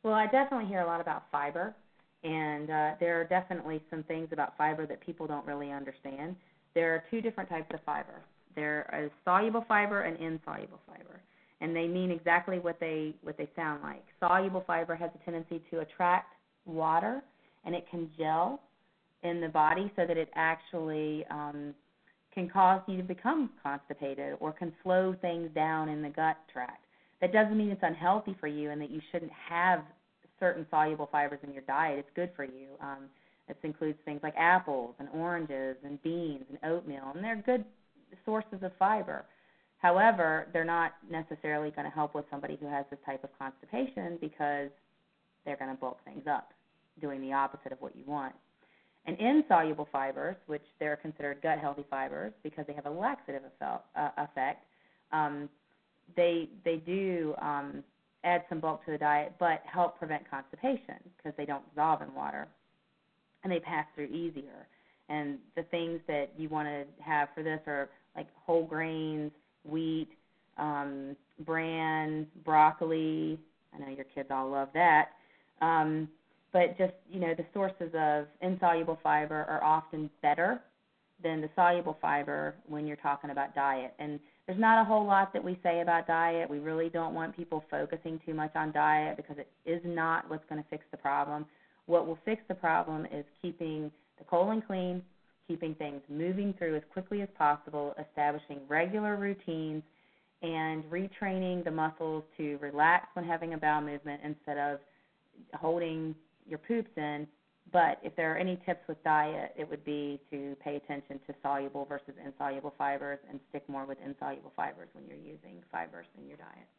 Well, I definitely hear a lot about fiber, and there are definitely some things about fiber that people don't really understand. There are two different types of fiber. There is soluble fiber and insoluble fiber, and they mean exactly what they sound like. Soluble fiber has a tendency to attract water, and it can gel in the body so that it actually can cause you to become constipated or can slow things down in the gut tract. That doesn't mean it's unhealthy for you and that you shouldn't have certain soluble fibers in your diet. It's good for you. This includes things like apples and oranges and beans and oatmeal, and they're good sources of fiber. However, they're not necessarily going to help with somebody who has this type of constipation because they're going to bulk things up, doing the opposite of what you want. And insoluble fibers, which they're considered gut-healthy fibers because they have a laxative effect, they do add some bulk to the diet, but help prevent constipation because they don't dissolve in water, and they pass through easier. And the things that you want to have for this are like whole grains, wheat, bran, broccoli. I know your kids all love that. But just, the sources of insoluble fiber are often better than the soluble fiber when you're talking about diet. And there's not a whole lot that we say about diet. We really don't want people focusing too much on diet because it is not what's going to fix the problem. What will fix the problem is keeping the colon clean, keeping things moving through as quickly as possible, establishing regular routines, and retraining the muscles to relax when having a bowel movement instead of holding your poops in. But if there are any tips with diet, it would be to pay attention to soluble versus insoluble fibers and stick more with insoluble fibers when you're using fibers in your diet.